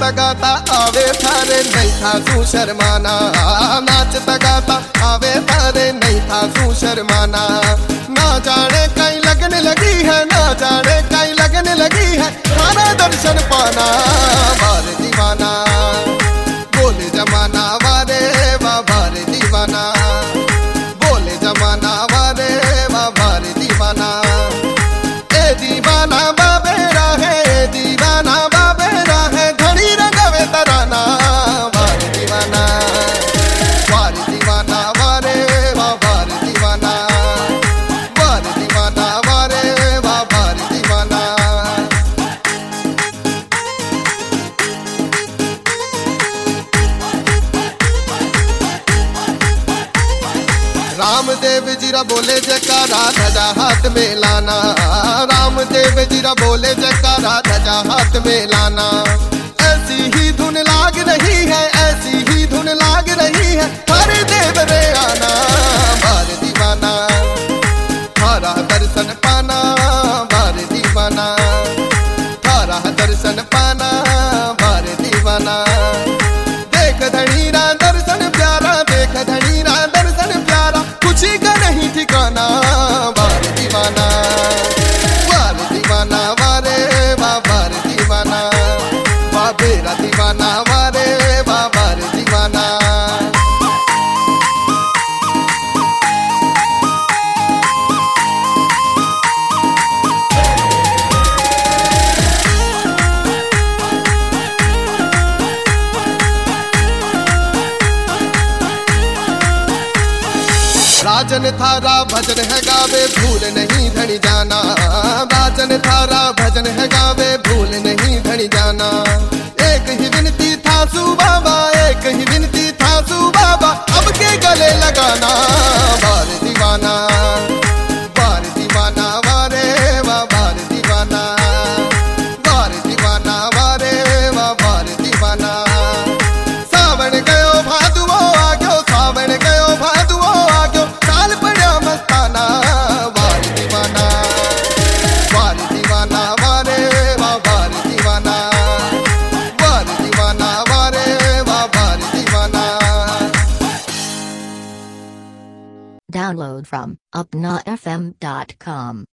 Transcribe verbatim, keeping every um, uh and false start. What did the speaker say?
नाचता गाता आवे थारे नहीं था तू शर्माना, नाचता गाता आवे थारे नहीं था तू शर्माना। ना जाने कहीं लगने लगी है, ना जाने कहीं लगने लगी है थारा दर्शन पाना। वारे दीवाना बोले जमाना, वारे बाबा रे दीवाना बोले जमाना, वारे बाबा रे दीवाना। ए दीवाना बाबेरा है, दीवाना बाबेरा है, घड़ी रंगवे तराना। वारे दीवाना वारे दीवाना, वारे बाबा रे दीवाना वारे दीवाना, वारे बाबा रे दीवाना। रामदेव जीरा बोले जयकारा ध्वजा हाथ में लाना, रामदेव जीरा बोले जयकारा ध्वजा हाथ में लाना। ऐसी ही धुन लाग रही है, ऐसी ही धुन लाग रही है, हरे देव रे आना। वारे दीवाना थारा दर्शन पाना, वारे दीवाना थारा दर्शन पाना, वारे दीवाना। देख धनीरा दर्शन प्यारा, देख धनीरा दर्शन प्यारा, खुशी का नहीं ठिकाना। वारे दीवाना वारे दीवाना, वारे बाबा रे दीवाना बाबेरा दीवाना, वारे बाबा रे दीवाना। राजन थारा भजन है गावे भूल नहीं धनी जाना, राजन थारा भजन है गावे भूल नहीं धनी जाना। एक ही विनती था सू बाबा, एक ही विनती था सू बाबा, अब के गले लगाना। वारे दीवाना वारे दीवाना, वारे बाबा रे दीवाना वारे दीवाना, वारे बाबा रे दीवाना। सावन गयो भादुओ आ गयो, सावन गयो भादुओ आ गयो, साल पड़ा मस्ताना। वारे दीवाना वारे दीवाना, वारे बाबा रे दीवाना वारे दीवाना, वारे बाबा रे दीवाना। Download from upna f m dot com.